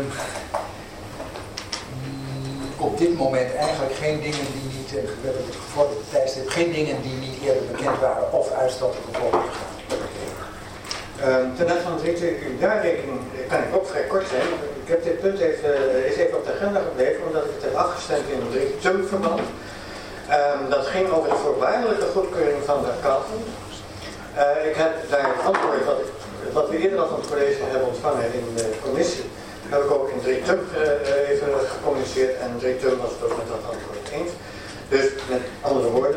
op dit moment eigenlijk geen dingen die niet, we hebben het gevorderde tijdstip, geen dingen die niet eerder bekend waren of uitstel te gevolgen gaan. Ten aanzien van uw jaarrekening kan ik ook vrij kort zijn. Ik heb dit punt even op de agenda gebleven omdat ik het heb afgestemd in een 3-term-verband. Dat ging over de voorwaardelijke goedkeuring van de accountant. Ik heb daar het antwoord wat we eerder al van het college hebben ontvangen in de commissie, heb ik ook in 3-term even gecommuniceerd en 3-term was het ook met dat antwoord eens. Dus met andere woorden,